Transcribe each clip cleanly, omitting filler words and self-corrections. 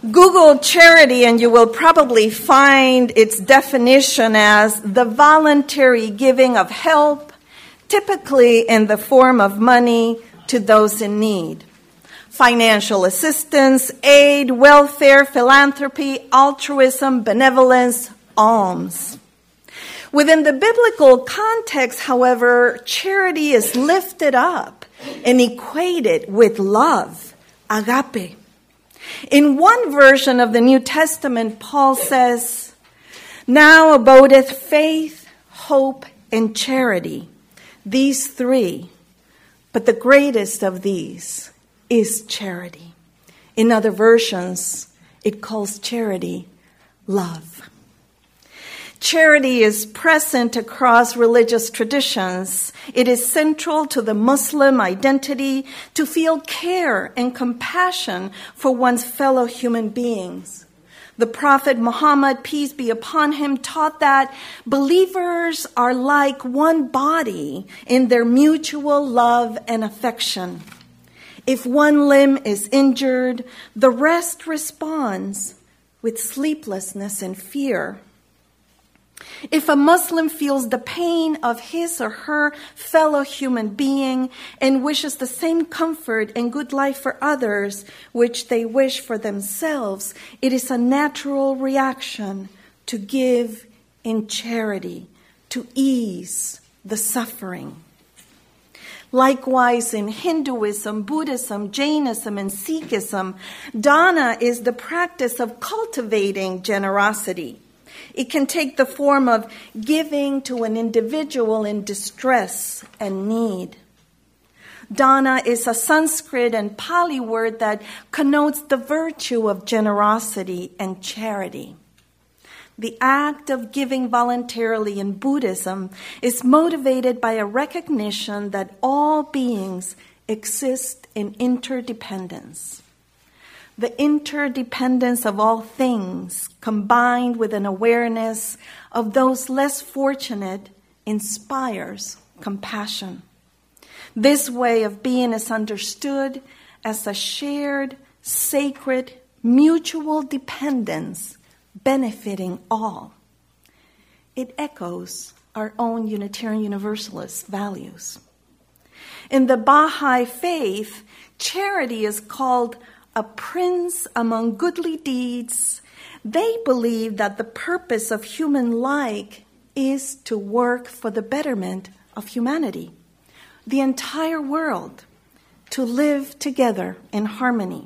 Google charity and you will probably find its definition as the voluntary giving of help, typically in the form of money, to those in need. Financial assistance, aid, welfare, philanthropy, altruism, benevolence, alms. Within the biblical context, however, charity is lifted up and equated with love, agape. In one version of the New Testament, Paul says, "Now abideth faith, hope, and charity, these three, but the greatest of these is charity." In other versions, it calls charity love. Charity is present across religious traditions. It is central to the Muslim identity to feel care and compassion for one's fellow human beings. The Prophet Muhammad, peace be upon him, taught that believers are like one body in their mutual love and affection. If one limb is injured, the rest responds with sleeplessness and fear. If a Muslim feels the pain of his or her fellow human being and wishes the same comfort and good life for others which they wish for themselves, it is a natural reaction to give in charity, to ease the suffering. Likewise, in Hinduism, Buddhism, Jainism, and Sikhism, dana is the practice of cultivating generosity. It can take the form of giving to an individual in distress and need. Dana is a Sanskrit and Pali word that connotes the virtue of generosity and charity. The act of giving voluntarily in Buddhism is motivated by a recognition that all beings exist in interdependence. The interdependence of all things, combined with an awareness of those less fortunate, inspires compassion. This way of being is understood as a shared, sacred, mutual dependence benefiting all. It echoes our own Unitarian Universalist values. In the Baha'i faith, charity is called a prince among goodly deeds. They believe that the purpose of human life is to work for the betterment of humanity, the entire world, to live together in harmony.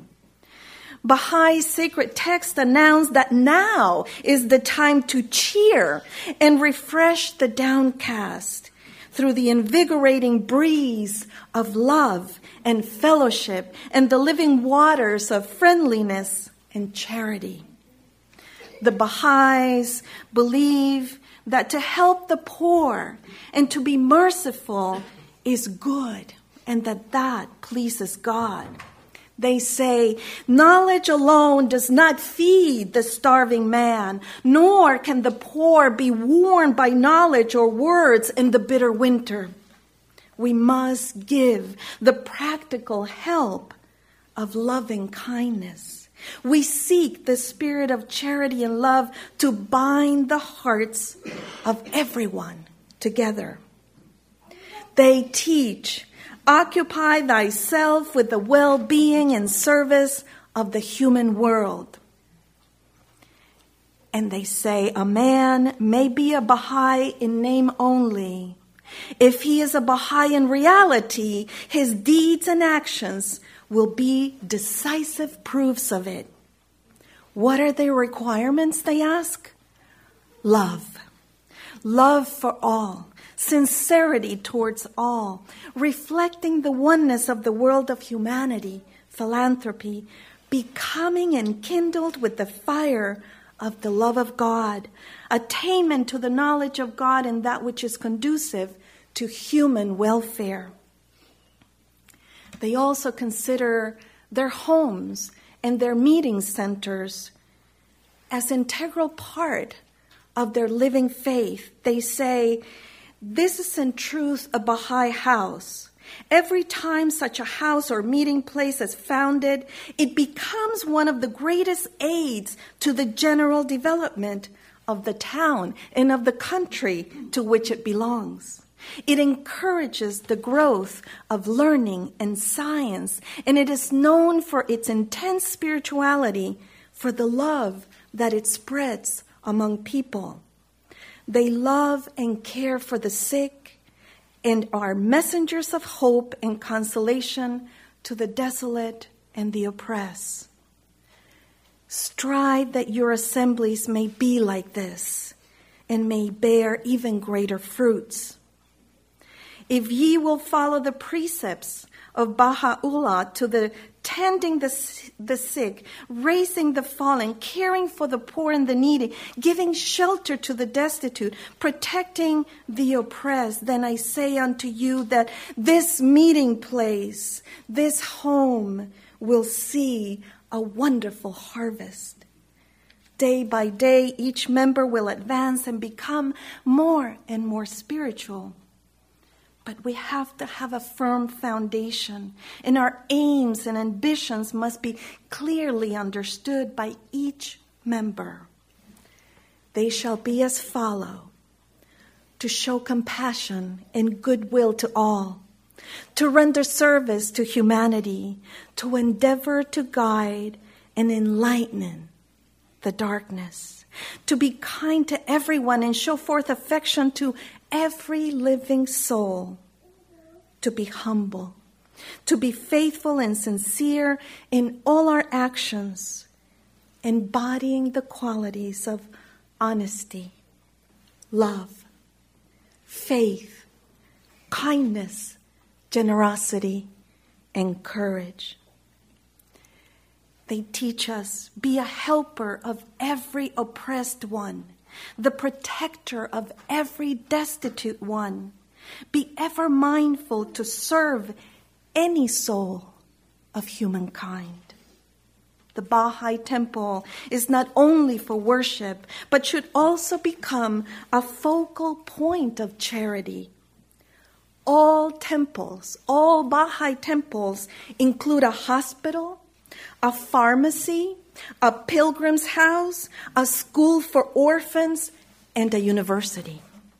Baha'i sacred texts announce that now is the time to cheer and refresh the downcast through the invigorating breeze of love and fellowship and the living waters of friendliness and charity. The Baha'is believe that to help the poor and to be merciful is good and that pleases God. They say, knowledge alone does not feed the starving man, nor can the poor be warmed by knowledge or words in the bitter winter. We must give the practical help of loving kindness. We seek the spirit of charity and love to bind the hearts of everyone together. They teach, occupy thyself with the well-being and service of the human world. And they say a man may be a Baha'i in name only. If he is a Baha'i in reality, his deeds and actions will be decisive proofs of it. What are their requirements, they ask? Love. Love for all. Sincerity towards all, reflecting the oneness of the world of humanity, philanthropy, becoming enkindled with the fire of the love of God, attainment to the knowledge of God and that which is conducive to human welfare. They also consider their homes and their meeting centers as integral part of their living faith. They say, this is in truth a Baha'i house. Every time such a house or meeting place is founded, it becomes one of the greatest aids to the general development of the town and of the country to which it belongs. It encourages the growth of learning and science, and it is known for its intense spirituality, for the love that it spreads among people. They love and care for the sick and are messengers of hope and consolation to the desolate and the oppressed. Strive that your assemblies may be like this and may bear even greater fruits. If ye will follow the precepts of Baha'u'llah to the tending the sick, raising the fallen, caring for the poor and the needy, giving shelter to the destitute, protecting the oppressed, then I say unto you that this meeting place, this home, will see a wonderful harvest. Day by day, each member will advance and become more and more spiritual. But we have to have a firm foundation, and our aims and ambitions must be clearly understood by each member. They shall be as follow: to show compassion and goodwill to all, to render service to humanity, to endeavor to guide and enlighten the darkness, to be kind to everyone and show forth affection to every living soul, to be humble, to be faithful and sincere in all our actions, embodying the qualities of honesty, love, faith, kindness, generosity, and courage. They teach us, be a helper of every oppressed one, the protector of every destitute one. Be ever mindful to serve any soul of humankind. The Baha'i Temple is not only for worship, but should also become a focal point of charity. All temples, all Baha'i temples include a hospital, a pharmacy, a pilgrim's house, a school for orphans, and a university.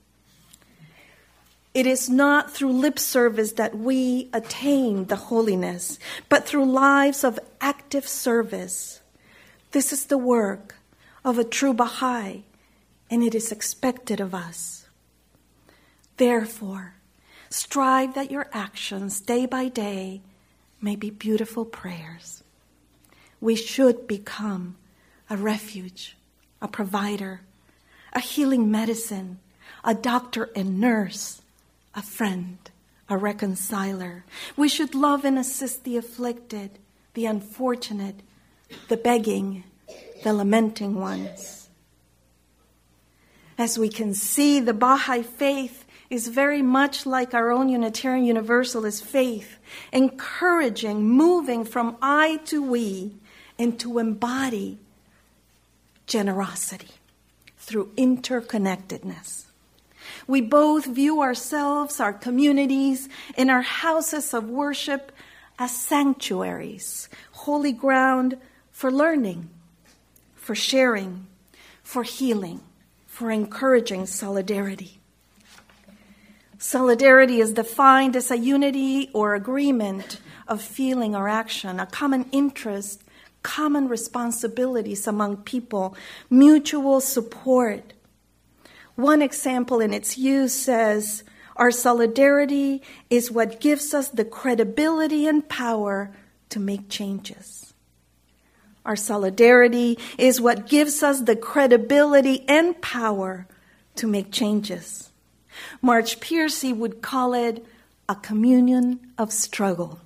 It is not through lip service that we attain the holiness, but through lives of active service. This is the work of a true Baha'i, and it is expected of us. Therefore, strive that your actions day by day may be beautiful prayers. We should become a refuge, a provider, a healing medicine, a doctor and nurse, a friend, a reconciler. We should love and assist the afflicted, the unfortunate, the begging, the lamenting ones. As we can see, the Baha'i faith is very much like our own Unitarian Universalist faith, encouraging, moving from I to we, and to embody generosity through interconnectedness. We both view ourselves, our communities, and our houses of worship as sanctuaries, holy ground for learning, for sharing, for healing, for encouraging solidarity. Solidarity is defined as a unity or agreement of feeling or action, a common interest, common responsibilities among people, mutual support. One example in its use says, our solidarity is what gives us the credibility and power to make changes. Our solidarity is what gives us the credibility and power to make changes. March Piercy would call it a communion of struggle.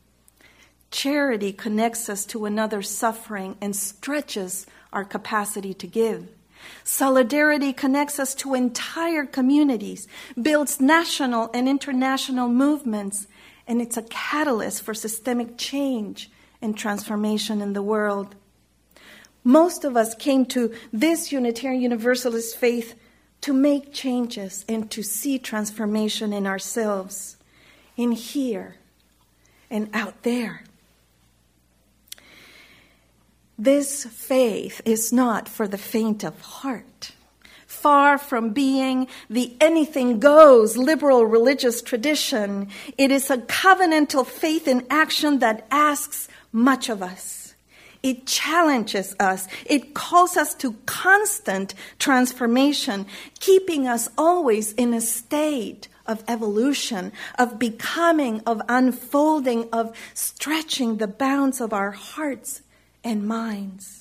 Charity connects us to another's suffering and stretches our capacity to give. Solidarity connects us to entire communities, builds national and international movements, and it's a catalyst for systemic change and transformation in the world. Most of us came to this Unitarian Universalist faith to make changes and to see transformation in ourselves. in here and out there. This faith is not for the faint of heart. Far from being the anything goes liberal religious tradition, it is a covenantal faith in action that asks much of us. It challenges us. It calls us to constant transformation, keeping us always in a state of evolution, of becoming, of unfolding, of stretching the bounds of our hearts and minds.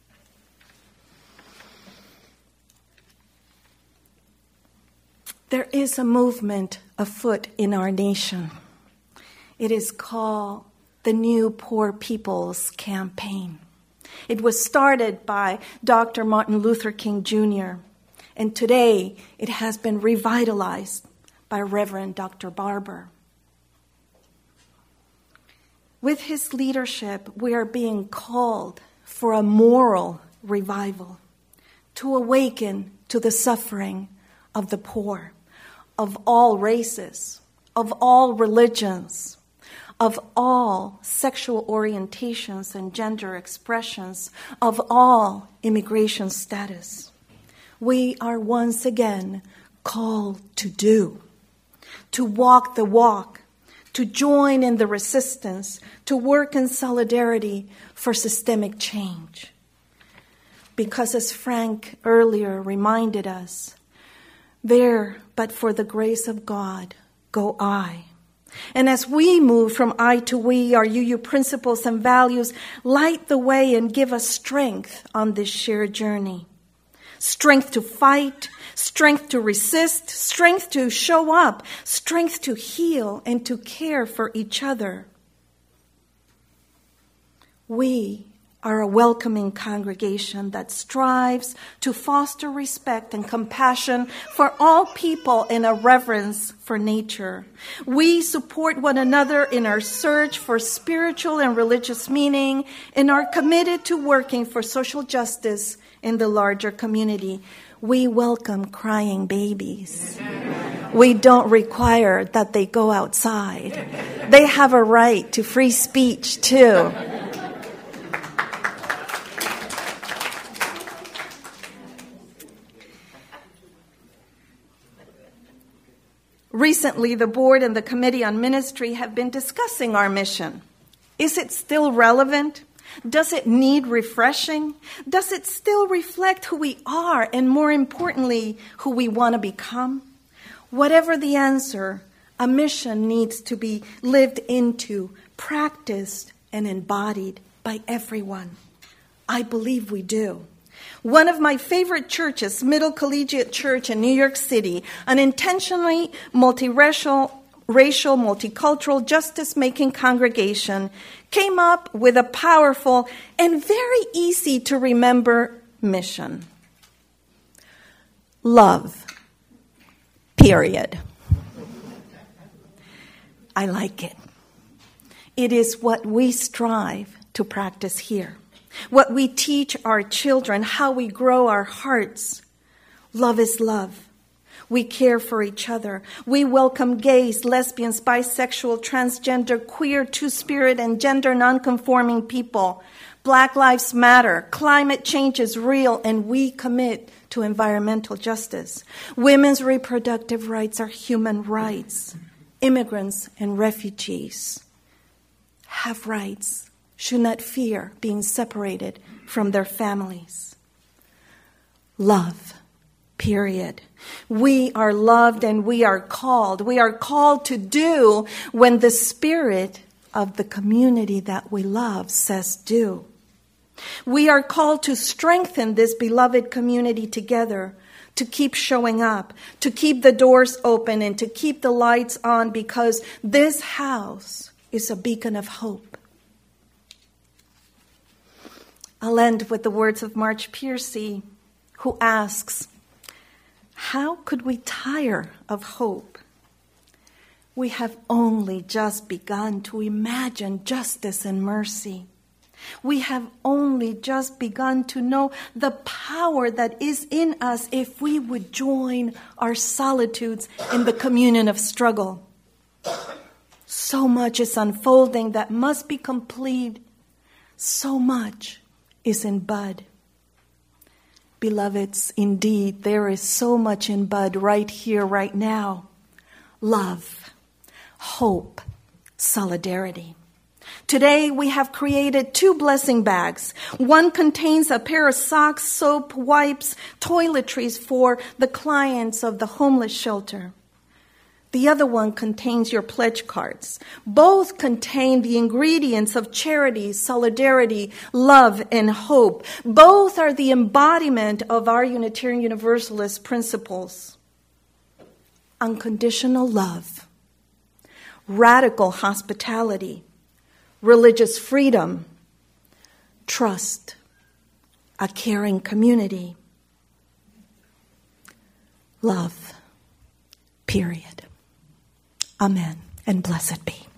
There is a movement afoot in our nation. It is called the New Poor People's Campaign. It was started by Dr. Martin Luther King Jr., and today it has been revitalized by Reverend Dr. Barber. With his leadership, we are being called for a moral revival, to awaken to the suffering of the poor, of all races, of all religions, of all sexual orientations and gender expressions, of all immigration status. We are once again called to walk the walk, to join in the resistance, to work in solidarity for systemic change. Because as Frank earlier reminded us, there, but for the grace of God, go I. And as we move from I to we, our UU principles and values light the way and give us strength on this shared journey. Strength to fight, strength to resist, strength to show up, strength to heal and to care for each other. We are a welcoming congregation that strives to foster respect and compassion for all people and a reverence for nature. We support one another in our search for spiritual and religious meaning and are committed to working for social justice in the larger community. We welcome crying babies. We don't require that they go outside. They have a right to free speech too. Recently, the board and the Committee on Ministry have been discussing our mission. Is it still relevant? Does it need refreshing? Does it still reflect who we are and, more importantly, who we want to become? Whatever the answer, a mission needs to be lived into, practiced, and embodied by everyone. I believe we do. One of my favorite churches, Middle Collegiate Church in New York City, an intentionally multiracial, multicultural, justice-making congregation, came up with a powerful and very easy to remember mission. Love. Period. I like it. It is what we strive to practice here. What we teach our children, how we grow our hearts. Love is love. We care for each other. We welcome gays, lesbians, bisexual, transgender, queer, two-spirit, and gender nonconforming people. Black Lives Matter. Climate change is real, and we commit to environmental justice. Women's reproductive rights are human rights. Immigrants and refugees have rights, should not fear being separated from their families. Love, period. We are loved and we are called. We are called to do when the spirit of the community that we love says do. We are called to strengthen this beloved community together, to keep showing up, to keep the doors open and to keep the lights on, because this house is a beacon of hope. I'll end with the words of March Piercy, who asks, how could we tire of hope? We have only just begun to imagine justice and mercy. We have only just begun to know the power that is in us if we would join our solitudes in the communion of struggle. So much is unfolding that must be complete. So much is in bud. Beloveds, indeed, there is so much in bud right here, right now. Love, hope, solidarity. Today we have created 2 blessing bags. One contains a pair of socks, soap, wipes, toiletries for the clients of the homeless shelter. The other one contains your pledge cards. Both contain the ingredients of charity, solidarity, love, and hope. Both are the embodiment of our Unitarian Universalist principles. Unconditional love, radical hospitality, religious freedom, trust, a caring community, love, period. Amen, and blessed be.